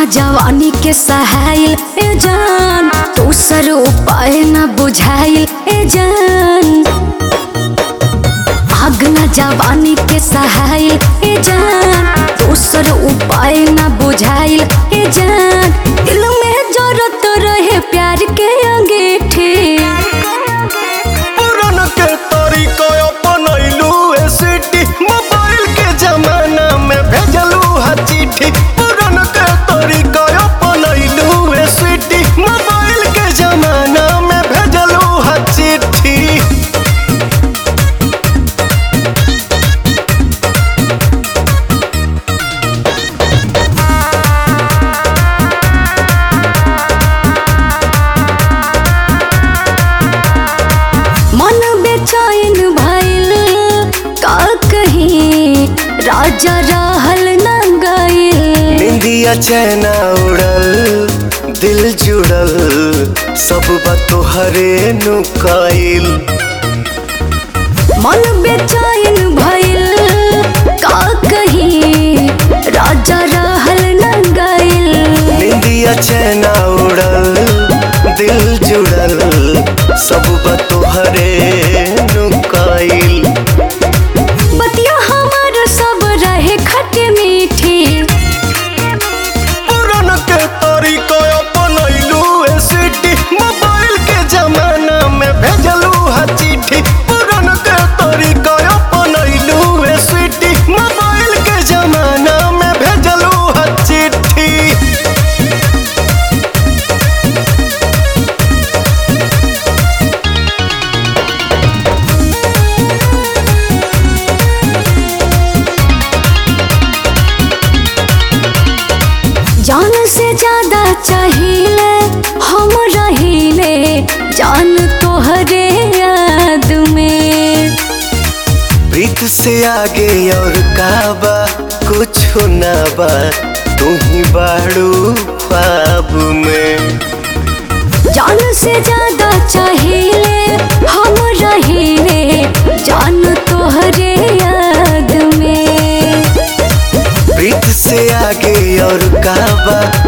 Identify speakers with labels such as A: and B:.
A: जवानी के सहायल ए जान, दूसर उपाय न बुझाइल ए जान। आगना जवानी के सहायल ए जान, दूसर उपाय न बुझाइल ए जान। दिल में जरूरत रहे प्यार के अंगीठी,
B: पुरान के तरीका अपनैलू ए सिटी, मोबाइल के जमाना में भेजलू हा चिट्ठी। पुरान के तरीका अपनैलू ए सिटी, मोबाइल के जमाना में भेजलू हा चिट्ठी।
A: मन बेचैन भइल का कहीं, राजा रहल न गइल।
B: निंदिया चैना उड़ल, दिल जुड़ल, सब बात तोहरे नुकाइल।
A: मन बेचैन भइल का कहीं, राजा रहल न गइल।
B: निंदिया चैना उड़ल, दिल जुड़ल, सब बात तोहरे नुकाइल।
A: बतिया हमार सब रहे खट्टे मीठी,
B: पुरान के तरीका अपनैलू ए सिटी, मोबाइल के जमाना में भेजलू हा चिट्ठी। पुरान के तरीका अपनैलू ए सिटी, मोबाइल के जमाना में भेजलू हा चिट्ठी।
A: जान से ज्यादा चाहिए हम रहिले, जान तोहरे याद में।
B: प्रीत से आगे और का बा, कुछ ना बा, तू ही बाड़ू ख्वाब में।
A: जान से ज्यादा चाहिए हम रहिले, जान तोहरे याद में।
B: प्रीत से आगे और का बा,